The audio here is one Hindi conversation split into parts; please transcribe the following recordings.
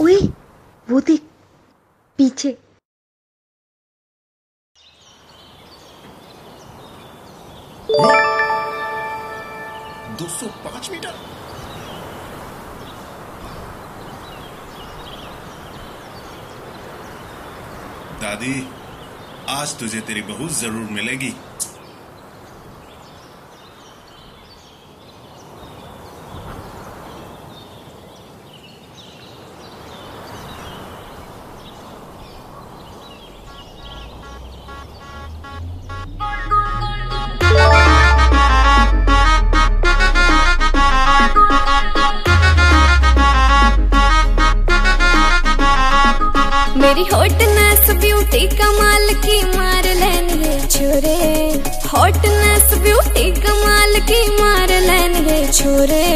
ओए वो देख पीछे। 205 मीटर। दादी, आज तुझे तेरी बहू जरूर मिलेगी। मेरी हॉटनेस ब्यूटी कमाल की मार लेंगे छोरे, हॉटनेस ब्यूटी कमाल की मार लेंगे छोरे।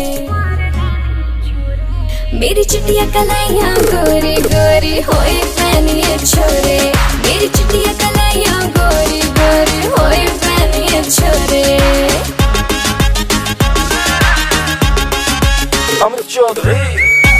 मेरी चिटिया कलाइयां गोरी गोरी होए पहनिए छोरे, मेरी चिटिया कलाइयां गोरी गोरी होए पहनिए छोरे। अमित चौधरी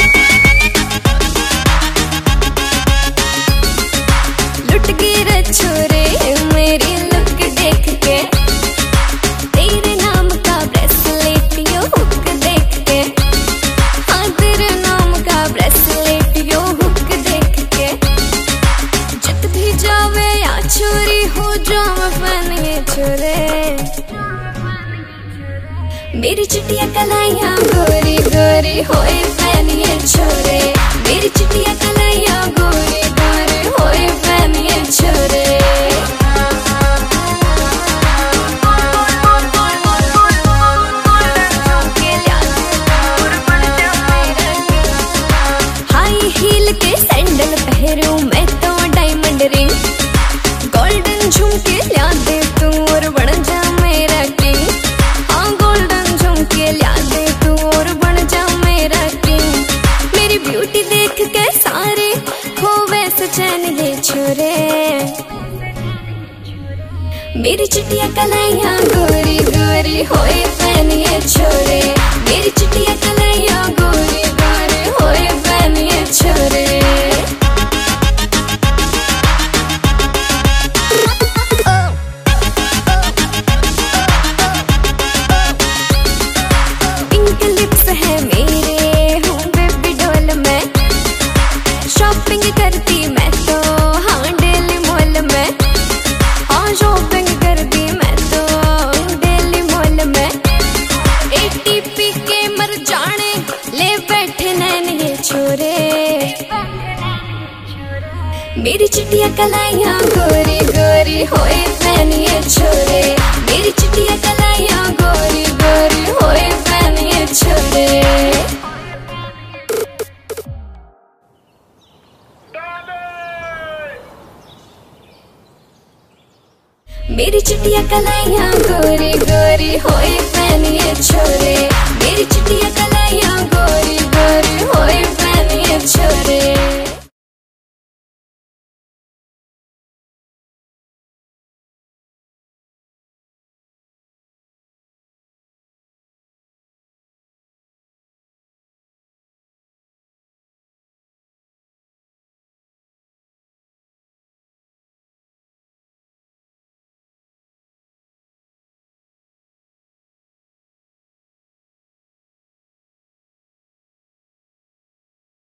छोरे मेरी लुक देख के, तेरे नाम का ब्रेसलेट यो हुक देख के, हाँ तेरे नाम का ब्रेसलेट यो हुक देख के, जित भी जावे या छोरी हो जावे पहनिए छोरे। मेरी चिटिया कलाइयां गोरी गोरी होए पहनिए छोरे, मेरी चिटिया कलाइयां गोरी गोरी होए पहनिए छोरे। हाई हील के सैंडल पहनूं मैं तो डायमंड रिंग, गोल्डन झुमके ला दे तू और बन जा मेरा किंग, हाँ गोल्डन झुमके ला दे तू और बन जा मेरा किंग। मेरी ब्यूटी देख के सारे खोवे से चैन ये छोरे। मेरी चिटिया कलाइयां गोरी गोरी होए पहनिए छोरे, मेरी चिटिया कलाइयां गोरी गोरी होए पहनिए छोरे। पिंक लिप्स है मेरे हूँ बेबी डॉल में, शॉपिंग करती मैं तो हाँ डेली मॉल में, हाँ शॉपिंग करती मैं तो डेली मॉल में। एटीपी के मर जाने ले बैठे नैन ये छोरे। मेरी चिटिया कलाइयां गोरी गोरी होए पहनिए छोरे, मेरी चिटिया कलाइयां गोरी गोरी होए पहनिए छोरे। मेरी चिटिया कलाइयां गोरी गोरी होए पहनिए छोरे, मेरी चिटिया